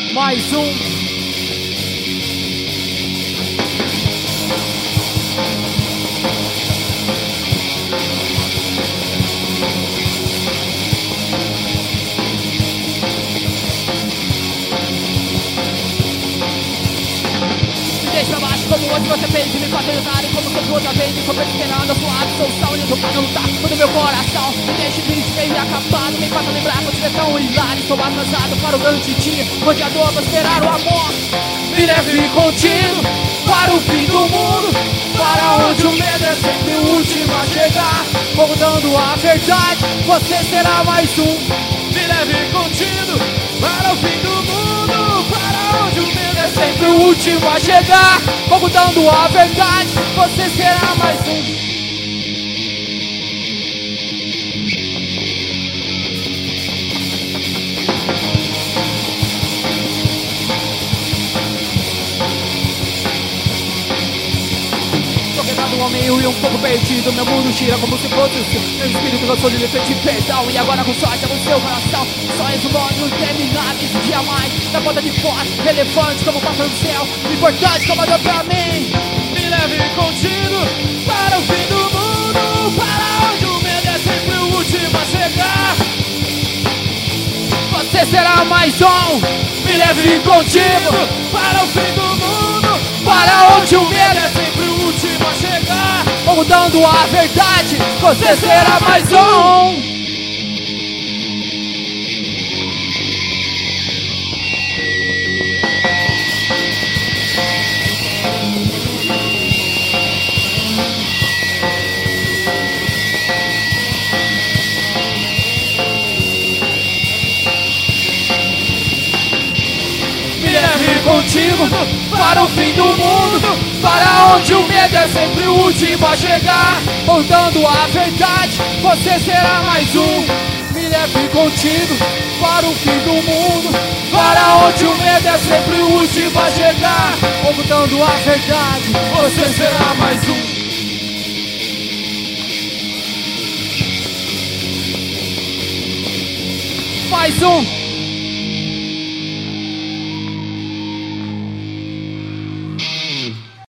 Mais um. Deixa pra baixo como hoje você fez, me fazendo nada como sempre outra vez. Me foi esperando a sua solução e eu tô pra não lutar todo meu coração. Me deixa triste, meio acabado, me faz lembrar que eu tive tão hilário. Estou atrasado para o grande dia, onde a dor vai esperar o amor. Me leve contigo para o fim do mundo, para onde o medo é sempre o último a chegar. Contando a verdade, você será mais um. Me leve contigo para o fim do mundo, para onde o medo é sempre o último a chegar. Contando a verdade, você será mais um. Ao meio e um pouco perdido, meu mundo gira como se fosse o seu. Meu espírito cansou de lhe pedir perdão, e agora com sorte é no seu coração. Sonhos humanos intermináveis, um dia mais na ponta de fora, relevante como o pássaro no céu, importante como a dor pra mim. Me leve contigo para o fim do mundo, para onde o medo é sempre o último a chegar. Você será mais um. Me leve contigo para o fim do mundo, para onde o medo é sempre o último a chegar. Contando a verdade, você será mais um. Me leve contigo para o fim do mundo, para onde o medo é sempre o último a chegar. Contando a verdade, você será mais um. Me leve contigo para o fim do mundo, para onde o medo é sempre o último a chegar. Contando a verdade, você será mais um. Mais um.